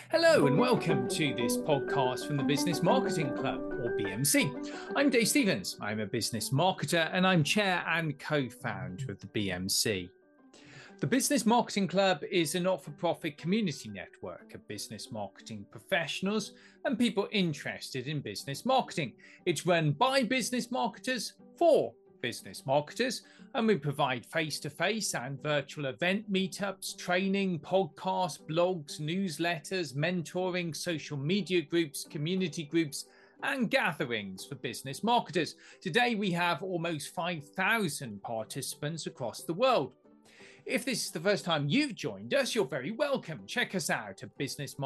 Hello and welcome to this podcast from the Business Marketing Club, or BMC. I'm Dave Stevens. I'm a business marketer and I'm chair and co-founder of the BMC. The Business Marketing Club is a not-for-profit community network of business marketing professionals and people interested in business marketing. It's run by business marketers for business marketers, and we provide face-to-face and virtual event meetups, training, podcasts, blogs, newsletters, mentoring, social media groups, community groups, and gatherings for business marketers. Today, we have almost 5,000 participants across the world. If this is the first time you've joined us, you're very welcome. Check us out at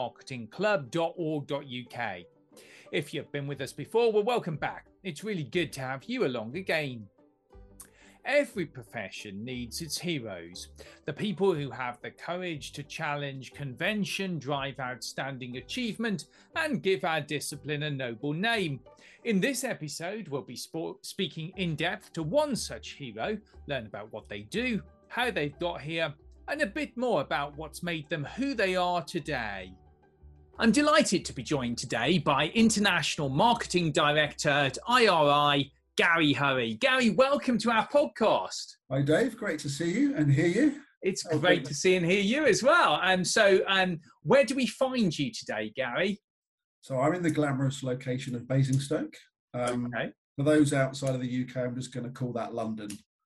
businessmarketingclub.org.uk. If you've been with us before, well, welcome back. It's really good to have you along again. Every profession needs its heroes, the people who have the courage to challenge convention, drive outstanding achievement, and give our discipline a noble name. In this episode, we'll be speaking in depth to one such hero, learn about what they do, how they've got here, and a bit more about what's made them who they are today. I'm delighted to be joined today by International Marketing Director at IRI, Gary Hurry. Gary, welcome to our podcast. Hi, Dave. Great to see you and hear you. It's great to see and hear you as well. And so, where do we find you today, Gary? So I'm in the glamorous location of Basingstoke. Okay. For those outside of the UK, I'm just going to call that London.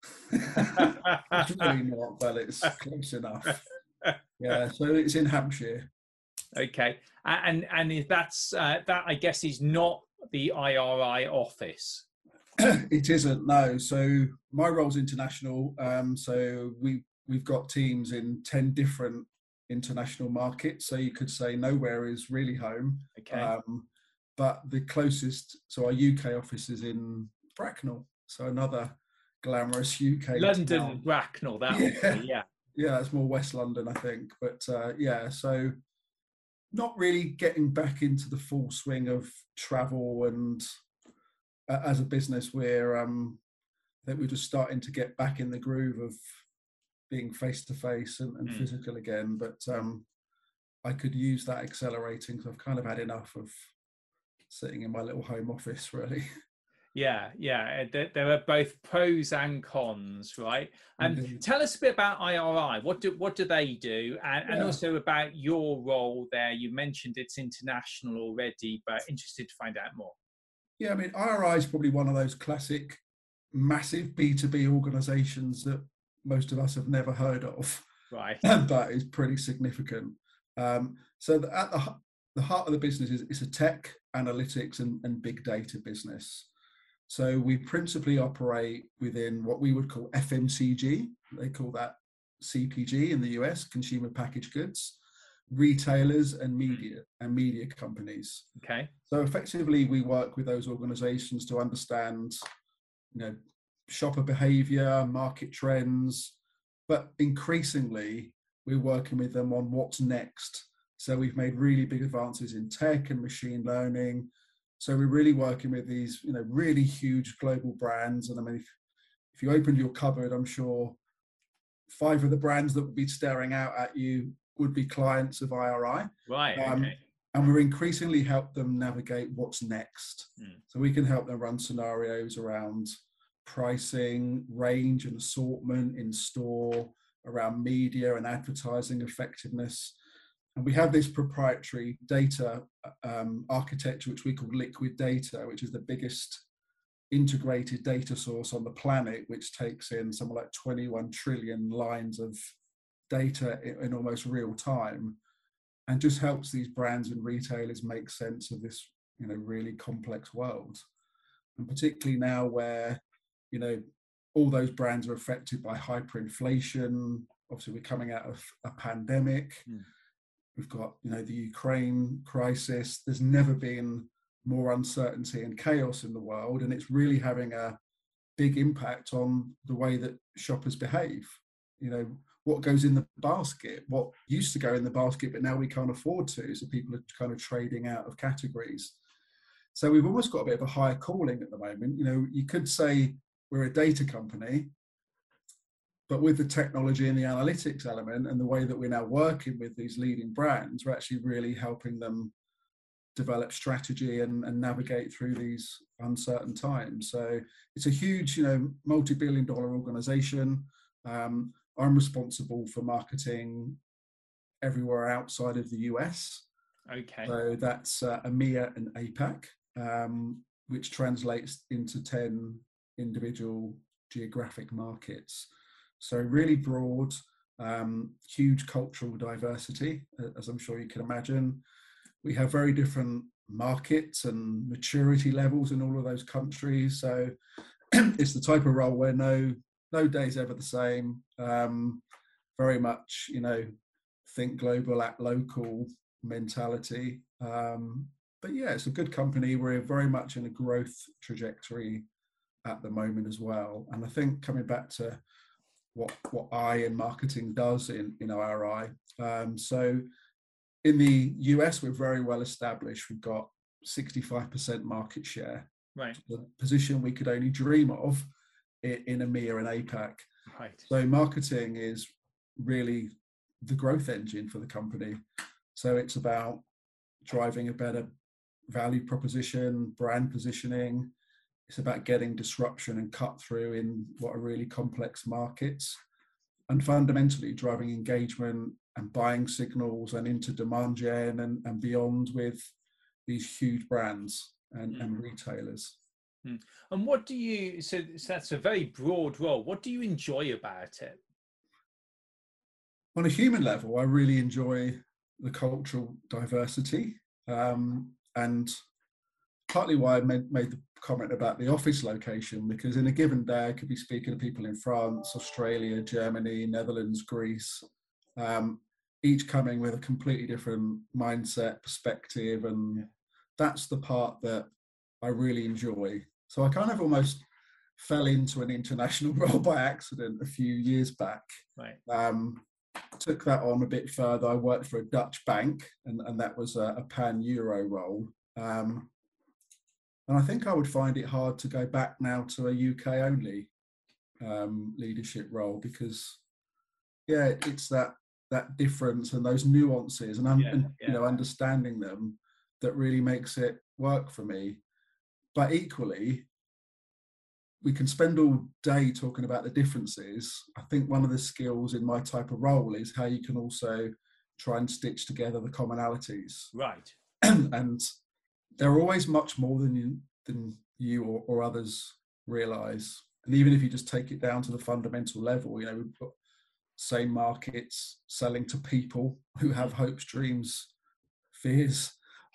It's really not, but it's close enough. Yeah, so it's in Hampshire. Okay, and if that's that, I guess, is not the IRI office. It isn't, no. So my role's international. So we've got teams in 10 different international markets. So you could say nowhere is really home. Okay. But the closest, so our UK office is in Bracknell. So another glamorous UK London town. and Bracknell, that Yeah. would be, yeah. Yeah, it's more West London, I think. But yeah, so not really getting back into the full swing of travel, and as a business, I think we're just starting to get back in the groove of being face to face and physical again. But I could use that accelerating, because I've kind of had enough of sitting in my little home office, really. Yeah. There are both pros and cons, right? And tell us a bit about IRI. What do they do, and also about your role there. You mentioned it's international already, but interested to find out more. Yeah, I mean, IRI is probably one of those classic, massive B2B organisations that most of us have never heard of. Right. But is pretty significant. So at the heart of the business is it's a tech, analytics, and big data business. So we principally operate within what we would call FMCG. They call that CPG in the US, consumer packaged goods, retailers, and media companies. Okay. So effectively, we work with those organizations to understand, shopper behavior, market trends, but increasingly we're working with them on what's next. So we've made really big advances in tech and machine learning. So we're really working with these, really huge global brands. And I mean, if you opened your cupboard, I'm sure 5 of the brands that would be staring out at you would be clients of IRI. Right. Okay. And we're increasingly help them navigate what's next. So we can help them run scenarios around pricing, range and assortment in store, around media and advertising effectiveness. And we have this proprietary data architecture, which we call Liquid Data, which is the biggest integrated data source on the planet, which takes in something like 21 trillion lines of data in almost real time, and just helps these brands and retailers make sense of this, really complex world. And particularly now where, all those brands are affected by hyperinflation. Obviously, we're coming out of a pandemic. We've got, the Ukraine crisis. There's never been more uncertainty and chaos in the world, and it's really having a big impact on the way that shoppers behave. What goes in the basket, what used to go in the basket, but now we can't afford to. So people are kind of trading out of categories. So we've almost got a bit of a higher calling at the moment. You could say we're a data company, but with the technology and the analytics element and the way that we're now working with these leading brands, we're actually really helping them develop strategy and navigate through these uncertain times. So it's a huge, multi-billion-dollar organization. I'm responsible for marketing everywhere outside of the US. Okay. So that's EMEA and APAC, which translates into 10 individual geographic markets. So really broad, huge cultural diversity, as I'm sure you can imagine. We have very different markets and maturity levels in all of those countries. So it's the type of role where no day's ever the same. Very much, think global, act local mentality. But yeah, it's a good company. We're very much in a growth trajectory at the moment as well. And I think coming back to what I in marketing does in RI. So in the US, we're very well established. We've got 65% market share. Right. The position we could only dream of in EMEA and APAC. Right. So marketing is really the growth engine for the company. So it's about driving a better value proposition, brand positioning. It's about getting disruption and cut through in what are really complex markets, and fundamentally driving engagement and buying signals and into demand gen and beyond with these huge brands and retailers. And what do you, so that's a very broad role. What do you enjoy about it? On a human level, I really enjoy the cultural diversity. And partly why I made the comment about the office location, because in a given day, I could be speaking to people in France, Australia, Germany, Netherlands, Greece, each coming with a completely different mindset, perspective. And that's the part that I really enjoy. So I kind of almost fell into an international role by accident a few years back. Right. Took that on a bit further. I worked for a Dutch bank, and that was a pan-Euro role. And I think I would find it hard to go back now to a UK-only leadership role, because, it's that difference and those nuances and understanding them that really makes it work for me. But equally, we can spend all day talking about the differences. I think one of the skills in my type of role is how you can also try and stitch together the commonalities. Right. And they're always much more than you or others realize. And even if you just take it down to the fundamental level, we've got same markets, selling to people who have hopes, dreams, fears.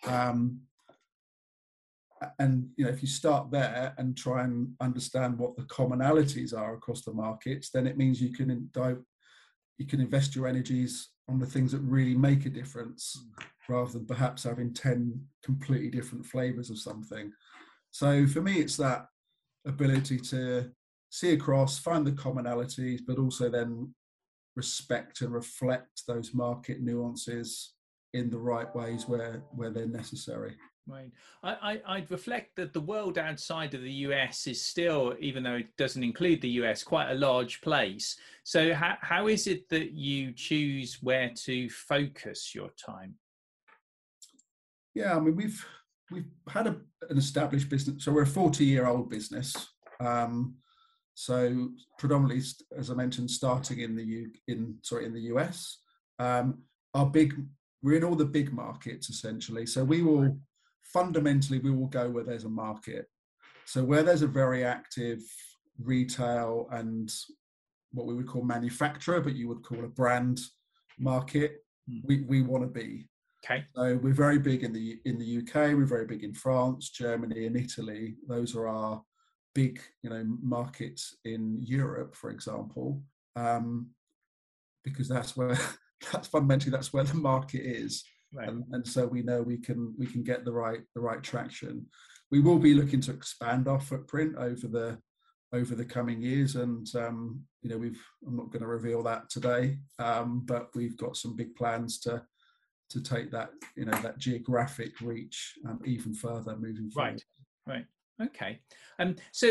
And if you start there and try and understand what the commonalities are across the markets, then it means you can invest your energies on the things that really make a difference, rather than perhaps having 10 completely different flavors of something. So for me, it's that ability to see across, find the commonalities, but also then respect and reflect those market nuances in the right ways where they're necessary. Right. I'd reflect that the world outside of the US is still, even though it doesn't include the US, quite a large place. So how is it that you choose where to focus your time? Yeah, I mean, we've had an established business. So we're a 40-year-old business. So predominantly, as I mentioned, starting in the US. We're in all the big markets essentially. So we will go where there's a market. So where there's a very active retail and what we would call manufacturer, but you would call a brand market, we want to be. Okay. So we're very big in the UK. We're very big in France, Germany, and Italy. Those are our big, markets in Europe, for example, because that's where the market is. Right. And so we know we can get the right traction. We will be looking to expand our footprint over the coming years, and I'm not going to reveal that today, but we've got some big plans to take that that geographic reach even further moving forward. Right. Okay. So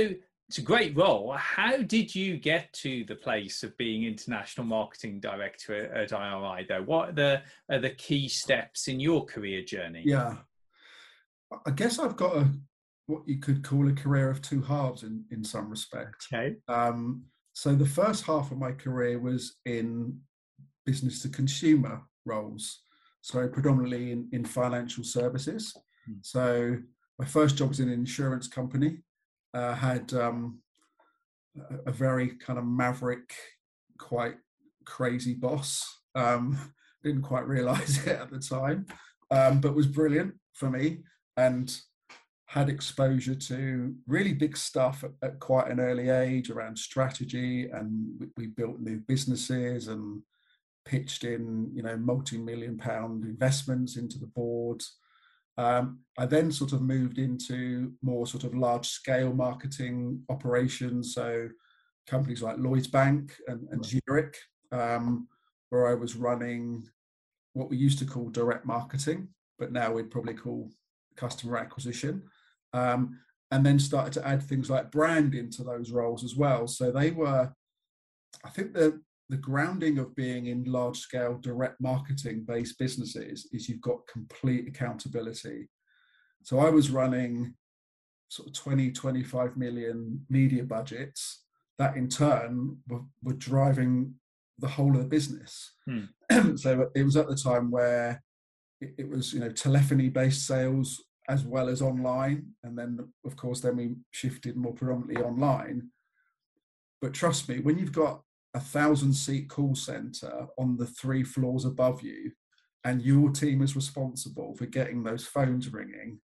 It's a great role. How did you get to the place of being international marketing director at IRI, though? What are the key steps in your career journey? Yeah, I guess I've got what you could call a career of two halves in some respect. Okay. So the first half of my career was in business to consumer roles, so predominantly in financial services. So my first job was in an insurance company. Had a very kind of maverick, quite crazy boss. Didn't quite realize it at the time, but was brilliant for me and had exposure to really big stuff at quite an early age around strategy. And we built new businesses and pitched in, multi-million-pound investments into the board. I then sort of moved into more sort of large-scale marketing operations, so companies like Lloyds Bank and Zurich, where I was running what we used to call direct marketing, but now we'd probably call customer acquisition, and then started to add things like brand into those roles as well. So they were, I think the grounding of being in large scale direct marketing based businesses is you've got complete accountability. So I was running sort of 20, 25 million media budgets that in turn were driving the whole of the business. So it was at the time where it was, telephony based sales as well as online. And then of course, then we shifted more predominantly online. But trust me, when you've got 1,000-seat call center on the 3 floors above you, and your team is responsible for getting those phones ringing,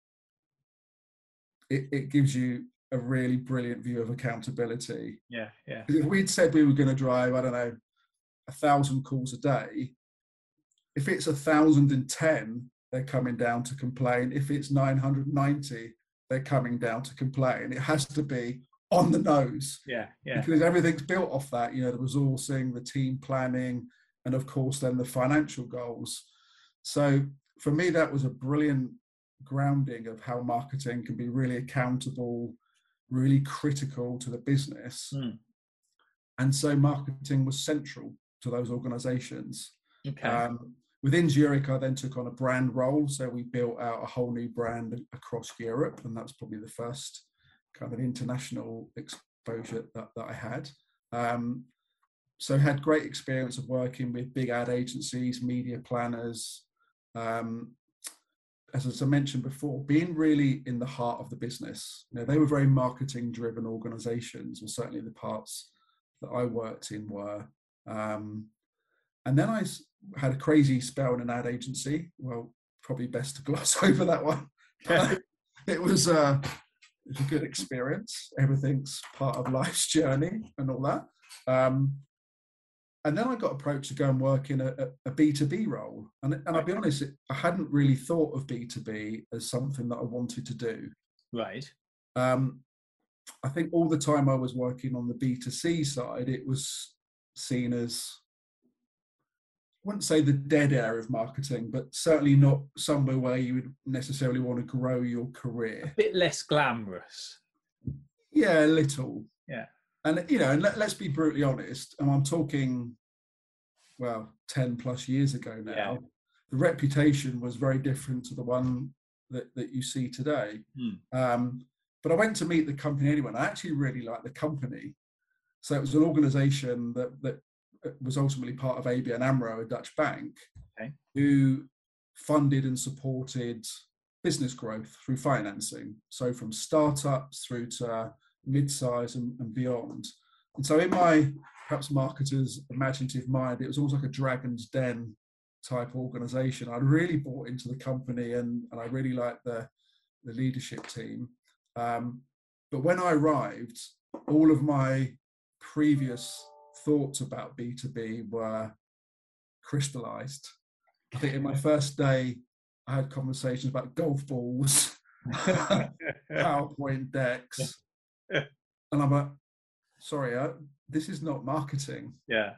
it gives you a really brilliant view of accountability. Yeah. If we'd said we were going to drive, 1,000 calls a day, if it's 1,010, they're coming down to complain. If it's 990, they're coming down to complain. It has to be on the nose. Yeah. Because everything's built off that, the resourcing, the team planning, and of course then the financial goals. So for me, that was a brilliant grounding of how marketing can be really accountable, really critical to the business. And so marketing was central to those organizations. Okay. Within Zurich, I then took on a brand role. So we built out a whole new brand across Europe. And that's probably the first kind of international exposure that I had. So had great experience of working with big ad agencies, media planners. As I mentioned before, being really in the heart of the business. They were very marketing driven organizations, or certainly the parts that I worked in were. And then I had a crazy spell in an ad agency. Well, probably best to gloss over that one. It was a good experience. Everything's part of life's journey and all that. And then I got approached to go and work in a B2B role. And I'll be honest, I hadn't really thought of B2B as something that I wanted to do. Right. I think all the time I was working on the B2C side, it was seen as, I wouldn't say the dead area of marketing, but certainly not somewhere where you would necessarily want to grow your career. A bit less glamorous. Yeah, a little. Yeah. And, and let's be brutally honest, and I'm talking, 10 plus years ago now, yeah. The reputation was very different to the one that you see today. But I went to meet the company anyway, and I actually really liked the company. So it was an organization that was ultimately part of ABN AMRO, a Dutch bank, who funded and supported business growth through financing. So from startups through to mid-size and beyond. And so in my perhaps marketer's imaginative mind, it was almost like a Dragon's Den type organization. I really bought into the company and I really liked the leadership team. But when I arrived, all of my previous thoughts about B2B were crystallized. I think in my first day, I had conversations about golf balls, PowerPoint decks. And I'm like, sorry, this is not marketing. Yeah.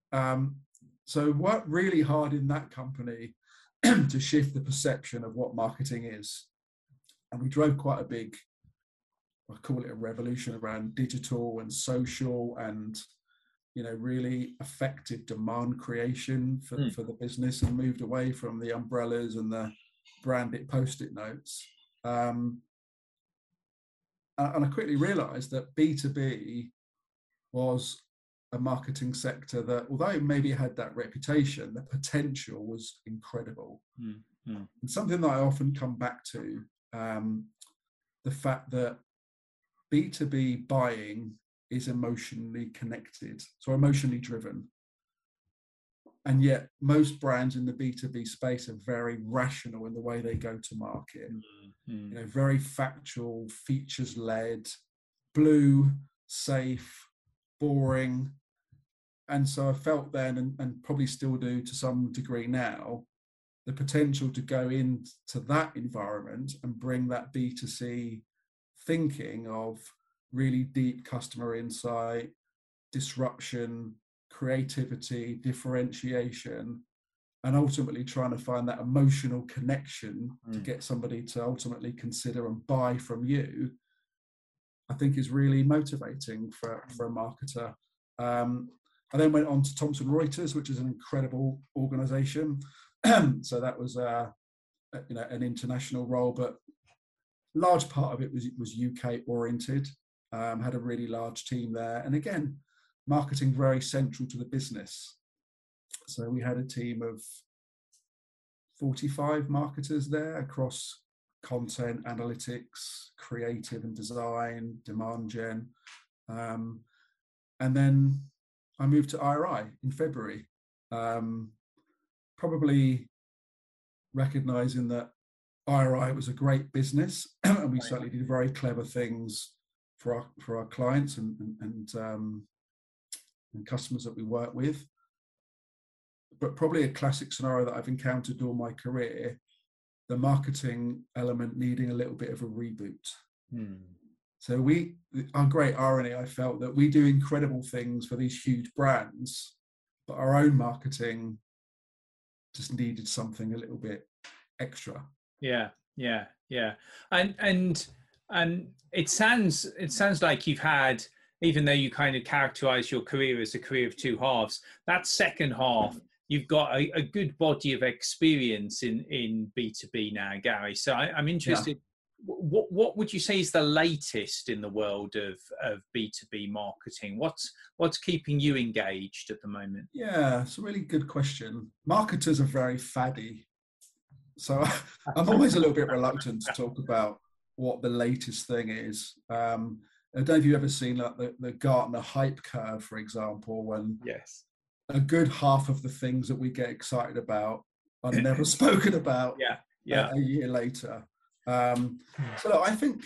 So worked really hard in that company to shift the perception of what marketing is. And we drove quite a big I call it a revolution around digital and social and, really effective demand creation for the business, and moved away from the umbrellas and the branded post-it notes. And I quickly realized that B2B was a marketing sector that, although maybe it had that reputation, the potential was incredible. And something that I often come back to, the fact that B2B buying is emotionally connected, so emotionally driven. And yet most brands in the B2B space are very rational in the way they go to market. Very factual, features-led, blue, safe, boring. And so I felt then, and probably still do to some degree now, the potential to go into that environment and bring that B2C thinking of really deep customer insight, disruption, creativity, differentiation, and ultimately trying to find that emotional connection to get somebody to ultimately consider and buy from you, I think is really motivating for a marketer. I then went on to Thomson Reuters, which is an incredible organization. So that was an international role, but large part of it was UK oriented. Had a really large team there, and again, marketing very central to the business. So we had a team of 45 marketers there across content, analytics, creative and design, demand gen. And then I moved to IRI in February, probably recognizing that IRI was a great business, and we certainly did very clever things for our clients and customers that we work with. But probably a classic scenario that I've encountered all my career, the marketing element needing a little bit of a reboot. So our great irony, I felt that we do incredible things for these huge brands, but our own marketing just needed something a little bit extra. Yeah. And it sounds like you've had, even though you kind of characterize your career as a career of two halves, that second half, you've got a good body of experience in B2B now, Gary. So I'm interested, what would you say is the latest in the world of B2B marketing? What's keeping you engaged at the moment? Yeah, it's a really good question. Marketers are very faddy. So I'm always a little bit reluctant to talk about what the latest thing is. I don't know if you've ever seen like the Gartner hype curve, for example, when a good half of the things that we get excited about are never spoken about a year later. So look, I think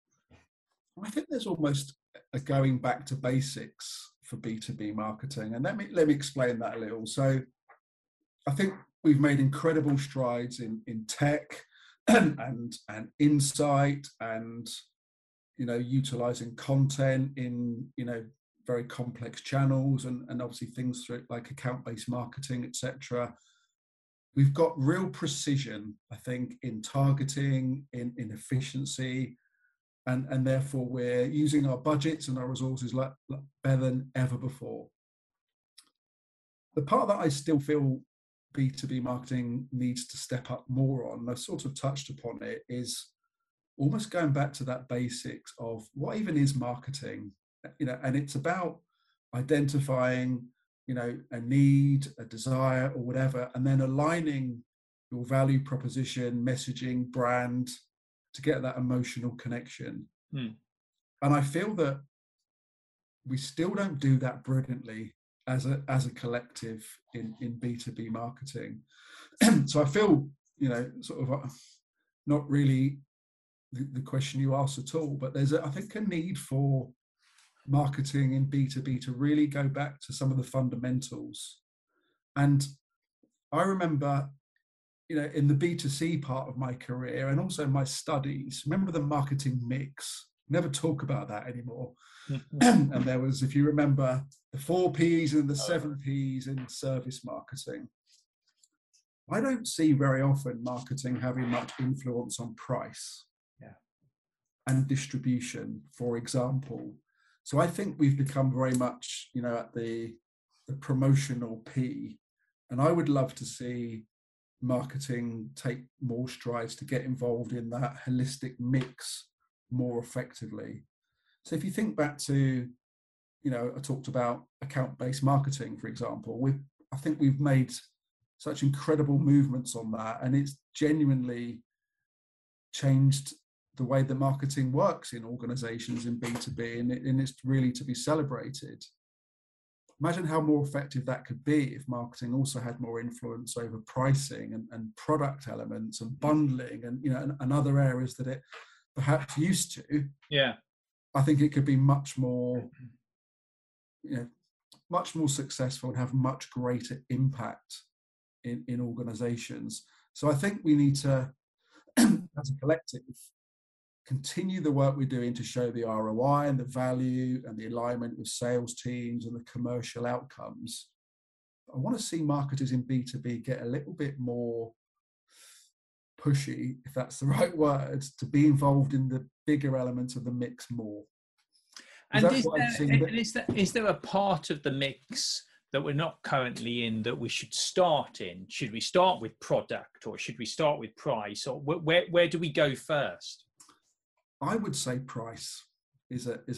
there's almost a going back to basics for B2B marketing, and let me explain that a little. So I think we've made incredible strides in tech and insight, and utilizing content in very complex channels, and obviously things through like account-based marketing, etc. We've got real precision, I think, in targeting, in efficiency, and therefore we're using our budgets and our resources like better than ever before. The part that I still feel B2B marketing needs to step up more on, and I've sort of touched upon it, is almost going back to that basics of what even is marketing, and it's about identifying, a need, a desire or whatever, and then aligning your value proposition, messaging, brand to get that emotional connection. And I feel that we still don't do that brilliantly as a collective in B2B marketing. So I feel, sort of not really the question you asked at all, but there's I think a need for marketing in B2B to really go back to some of the fundamentals. And I remember, in the B2C part of my career and also my studies, remember the marketing mix. Never talk about that anymore. And there was, if you remember, the 4 Ps and the 7 Ps in service marketing. I don't see very often marketing having much influence on price. and distribution, for example. So I think we've become very much, at the promotional P, and I would love to see marketing take more strides to get involved in that holistic mix more effectively. So if you think back to, I talked about account-based marketing, for example. I think we've made such incredible movements on that, and it's genuinely changed the way the marketing works in organizations in B2B, and it's really to be celebrated. Imagine how more effective that could be if marketing also had more influence over pricing and product elements and bundling and other areas that it perhaps used to. Yeah. I think it could be much more successful and have much greater impact in organizations. So I think we need to, as a collective, continue the work we're doing to show the ROI and the value and the alignment with sales teams and the commercial outcomes. I want to see marketers in B2B get a little bit more pushy, if that's the right word, to be involved in the bigger elements of the mix more. And is there a part of the mix that we're not currently in that we should start in? Should we start with product, or should we start with price, or where do we go first? I would say price is a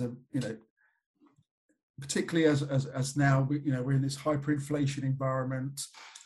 particularly as now we're in this hyperinflation environment.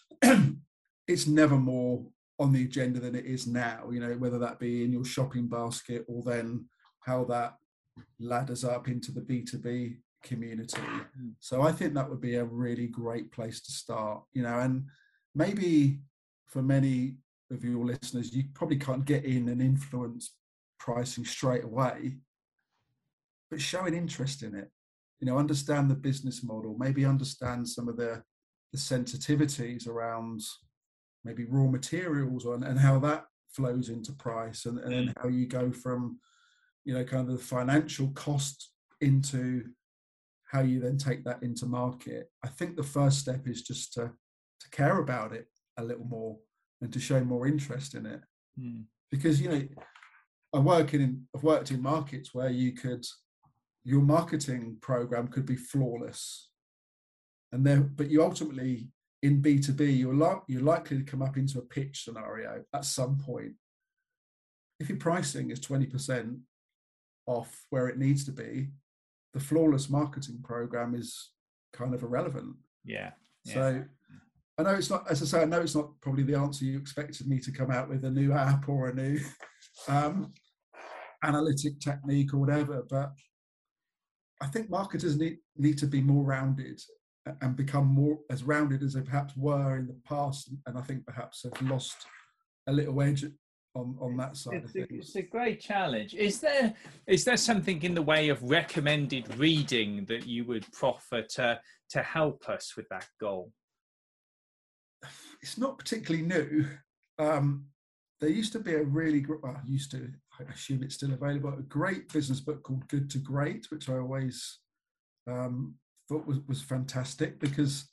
It's never more on the agenda than it is now. Whether that be in your shopping basket or then how that ladders up into the B2B community. So I think that would be a really great place to start. And maybe for many of your listeners, you probably can't get in and influence pricing straight away, but show an interest in it. Understand the business model, maybe understand some of the sensitivities around maybe raw materials and how that flows into price, and then how you go from kind of the financial cost into how you then take that into market. I think the first step is just to care about it a little more and to show more interest in it. Because I've worked in markets where your marketing program could be flawless, but you ultimately in B2B you're likely to come up into a pitch scenario at some point. If your pricing is 20% off where it needs to be, the flawless marketing program is kind of irrelevant. Yeah. So I know it's not, as I say, I know it's not probably the answer you expected me to come out with, a new app or a new analytic technique or whatever, but I think marketers need to be more rounded and become more as rounded as they perhaps were in the past, and I think perhaps have lost a little edge on that side of things. It's a great challenge. Is there something in the way of recommended reading that you would proffer to help us with that goal? It's not particularly new. There used to be a really I assume it's still available, a great business book called Good to Great, which I always thought was fantastic, because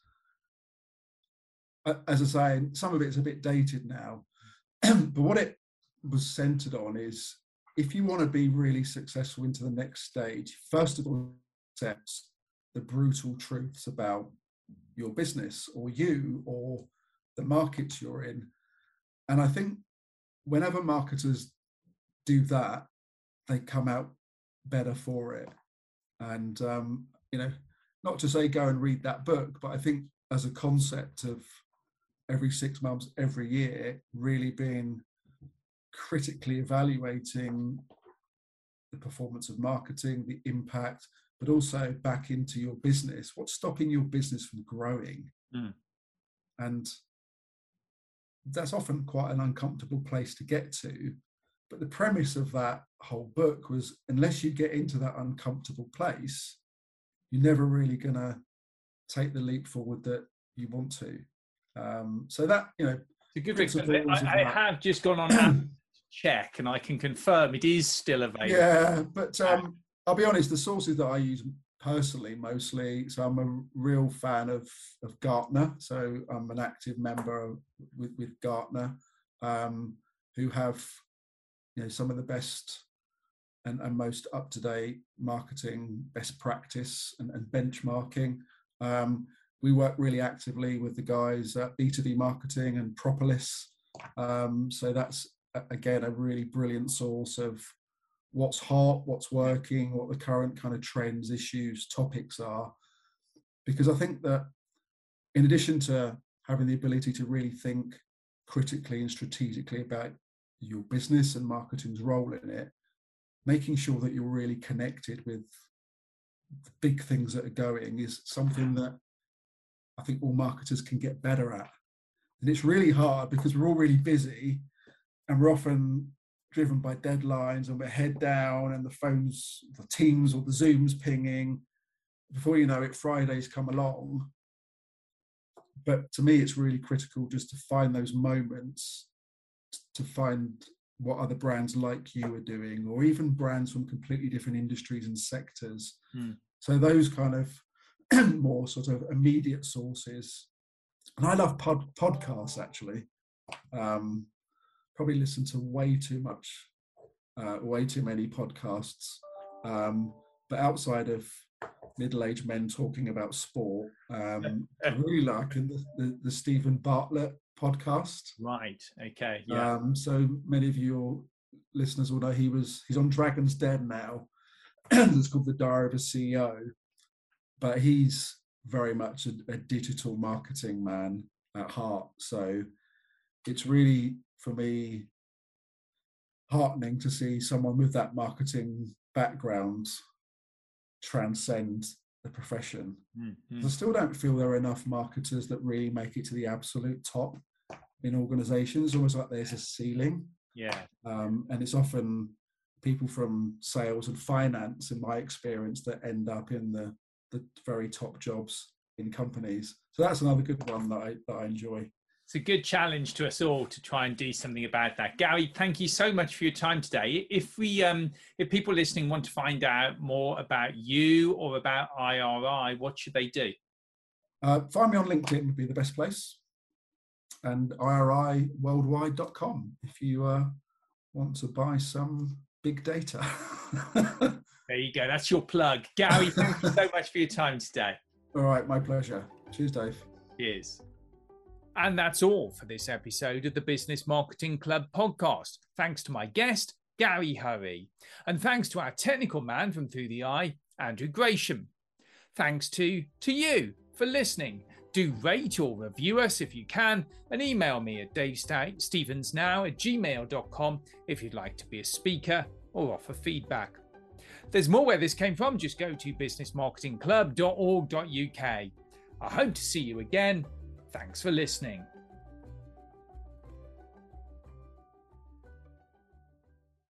as I say, some of it's a bit dated now, but what it was centered on is, if you want to be really successful into the next stage, first of all, accept the brutal truths about your business or you or the markets you're in. And I think whenever marketers do that, they come out better for it. And not to say go and read that book, but I think as a concept of every 6 months, every year, really being critically evaluating the performance of marketing, the impact, but also back into your business. What's stopping your business from growing? And that's often quite an uncomfortable place to get to. But the premise of that whole book was, unless you get into that uncomfortable place, you're never really going to take the leap forward that you want to. So that, it's a good example. I have just gone on Amazon to check, and I can confirm it is still available. Yeah, but I'll be honest, the sources that I use personally mostly, so I'm a real fan of Gartner. So I'm an active member with Gartner, who have some of the best and most up-to-date marketing best practice and benchmarking. We work really actively with the guys at B2B Marketing and Propolis. So that's, again, a really brilliant source of what's hot, what's working, what the current kind of trends, issues, topics are. Because I think that in addition to having the ability to really think critically and strategically about your business and marketing's role in it, making sure that you're really connected with the big things that are going is something that I think all marketers can get better at. And it's really hard because we're all really busy and we're often driven by deadlines and we're head down and the phones, the Teams or the Zooms pinging. Before you know it, Friday's come along. But to me, it's really critical just to find those moments, to find what other brands like you are doing, or even brands from completely different industries and sectors. So those kind of more sort of immediate sources. And I love podcasts, actually. Probably listen to way too many podcasts. But outside of middle-aged men talking about sport, I really like the Stephen Bartlett podcast. Right. Okay. Yeah. So many of your listeners will know he's on Dragon's Den now. It's called The Diary of a CEO, but he's very much a digital marketing man at heart. So it's really, for me, heartening to see someone with that marketing background transcend the profession. I still don't feel there are enough marketers that really make it to the absolute top in organizations. Almost like there's a ceiling. Yeah. And it's often people from sales and finance, in my experience, that end up in the very top jobs in companies. So that's another good one that I enjoy. It's a good challenge to us all to try and do something about that. Gary, thank you so much for your time today. If people listening want to find out more about you or about IRI, what should they do? Find me on LinkedIn would be the best place, and IRIworldwide.com if you want to buy some big data. There you go. That's your plug. Gary, thank you so much for your time today. All right, my pleasure. Cheers, Dave. Cheers. And that's all for this episode of the Business Marketing Club podcast. Thanks to my guest, Gary Hurry. And thanks to our technical man from Through the Eye, Andrew Gresham. Thanks to you for listening. Do rate or review us if you can, and email me at davestevensnow@gmail.com if you'd like to be a speaker or offer feedback. There's more where this came from. Just go to businessmarketingclub.org.uk. I hope to see you again. Thanks for listening.